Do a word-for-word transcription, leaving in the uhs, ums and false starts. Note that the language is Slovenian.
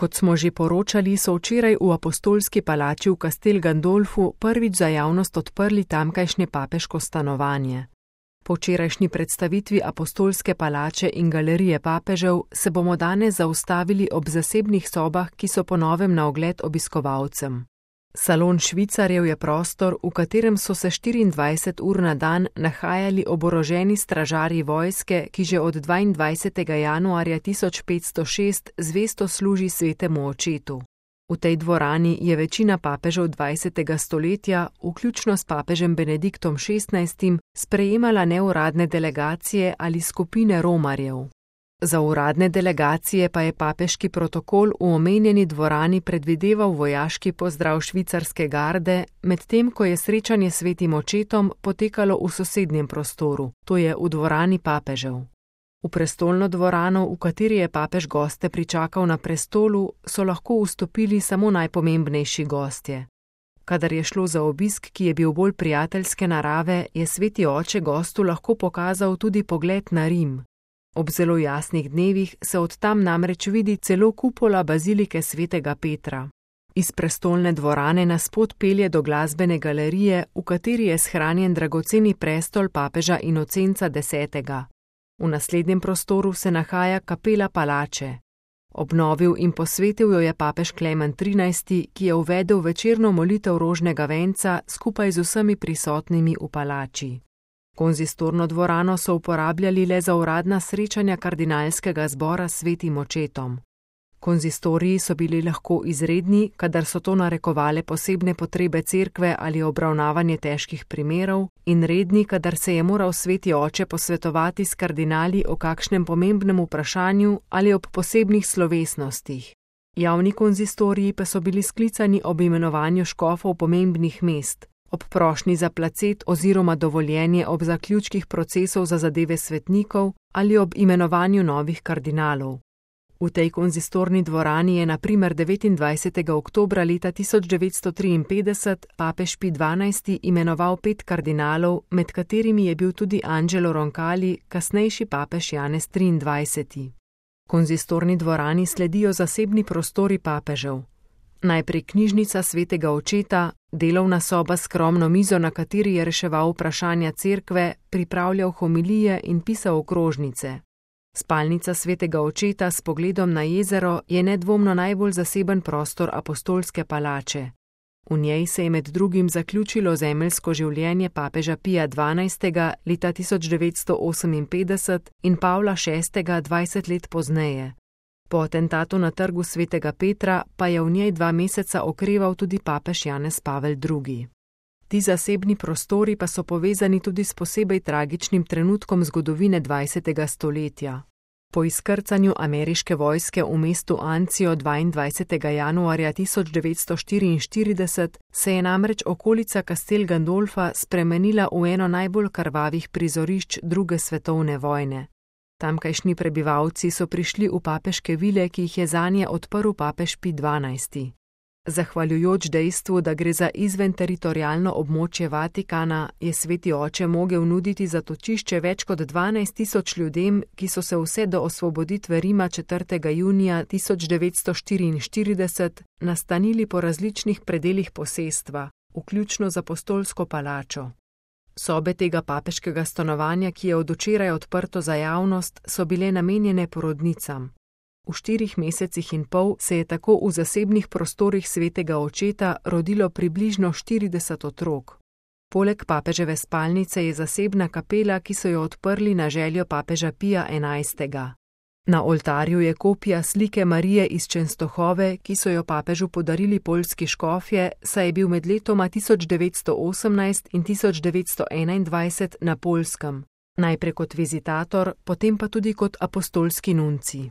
Kot smo že poročali, so včeraj v apostolski palači v Castel Gandolfu prvič za javnost odprli tamkajšnje papeško stanovanje. Po včerajšnji predstavitvi apostolske palače in galerije papežev se bomo danes zaustavili ob zasebnih sobah, ki so po novem na ogled obiskovalcem. Salon Švicarjev je prostor, v katerem so se štiriindvajset ur na dan nahajali oboroženi stražarji vojske, ki že od dvaindvajsetega januarja tisoč petsto šest zvesto služi svetemu očetu. V tej dvorani je večina papežev dvajsetega stoletja, vključno s papežem Benediktom šestnajstim, sprejemala neuradne delegacije ali skupine romarjev. Za uradne delegacije pa je papeški protokol v omenjeni dvorani predvideval vojaški pozdrav švicarske garde, medtem ko je srečanje s svetim očetom potekalo v sosednjem prostoru, to je v dvorani papežev. V prestolno dvorano, v kateri je papež goste pričakal na prestolu, so lahko vstopili samo najpomembnejši gostje. Kadar je šlo za obisk, ki je bil bolj prijateljske narave, je sveti oče gostu lahko pokazal tudi pogled na Rim. Ob zelo jasnih dnevih se od tam namreč vidi celo kupola bazilike svetega Petra. Iz prestolne dvorane nas pot pelje do glasbene galerije, v kateri je shranjen dragoceni prestol papeža Inocenca desetega. V naslednjem prostoru se nahaja kapela palače. Obnovil in posvetil jo je papež Klemen trinajsti, ki je uvedel večerno molitev rožnega venca skupaj z vsemi prisotnimi v palači. Konzistorno dvorano so uporabljali le za uradna srečanja kardinalskega zbora s svetim očetom. Konzistoriji so bili lahko izredni, kadar so to narekovale posebne potrebe cerkve ali obravnavanje težkih primerov, in redni, kadar se je moral sveti oče posvetovati s kardinali o kakšnem pomembnem vprašanju ali ob posebnih slovesnostih. Javni konzistoriji pa so bili sklicani ob imenovanju škofov pomembnih mest, ob prošnji za placet oziroma dovoljenje ob zaključkih procesov za zadeve svetnikov ali ob imenovanju novih kardinalov. V tej konzistorni dvorani je na primer devetindvajsetega oktobra leta tisoč devetsto triinpetdeset papež Pij dvanajsti imenoval pet kardinalov, med katerimi je bil tudi Angelo Roncalli, kasnejši papež Janez triindvajseti. Konzistorni dvorani sledijo zasebni prostori papežev. Najprej knjižnica svetega očeta, delovna soba s skromno mizo, na kateri je reševal vprašanja cerkve, pripravljal homilije in pisal okrožnice. Spalnica svetega očeta s pogledom na jezero je nedvomno najbolj zaseben prostor apostolske palače. V njej se je med drugim zaključilo zemeljsko življenje papeža Pija dvanajstega leta tisoč devetsto oseminpetdeset in Pavla šestega dvajset let pozneje. Po atentatu na trgu svetega Petra pa je v njej dva meseca okreval tudi papež Janez Pavel drugi. Ti zasebni prostori pa so povezani tudi s posebej tragičnim trenutkom zgodovine dvajsetega stoletja. Po izkrcanju ameriške vojske v mestu Anzio dvaindvajsetega januarja tisoč devetsto štiriinštirideset se je namreč okolica Castel Gandolfa spremenila v eno najbolj krvavih prizorišč druge svetovne vojne. Tamkajšnji prebivalci so prišli v papeške vile, ki jih je zanje odprl papež Pij dvanajsti. Zahvaljujoč dejstvu, da gre za izventeritorialno območje Vatikana, je sveti oče mogel nuditi zatočišče več kot dvanajst tisoč ljudem, ki so se vse do osvoboditve Rima četrtega junija tisoč devetsto štiriinštirideset nastanili po različnih predelih posestva, vključno z apostolsko palačo. Sobe tega papeškega stanovanja, ki je od včeraj odprto za javnost, so bile namenjene porodnicam. V štirih mesecih in pol se je tako v zasebnih prostorih svetega očeta rodilo približno štirideset otrok. Poleg papeževe spalnice je zasebna kapela, ki so jo odprli na željo papeža Pija enajstega. Na oltarju je kopija slike Marije iz Čenstohove, ki so jo papežu podarili poljski škofje, saj je bil med letoma tisoč devetsto osemnajst in tisoč devetsto enaindvajset na Poljskem, najprej kot vizitator, potem pa tudi kot apostolski nuncij.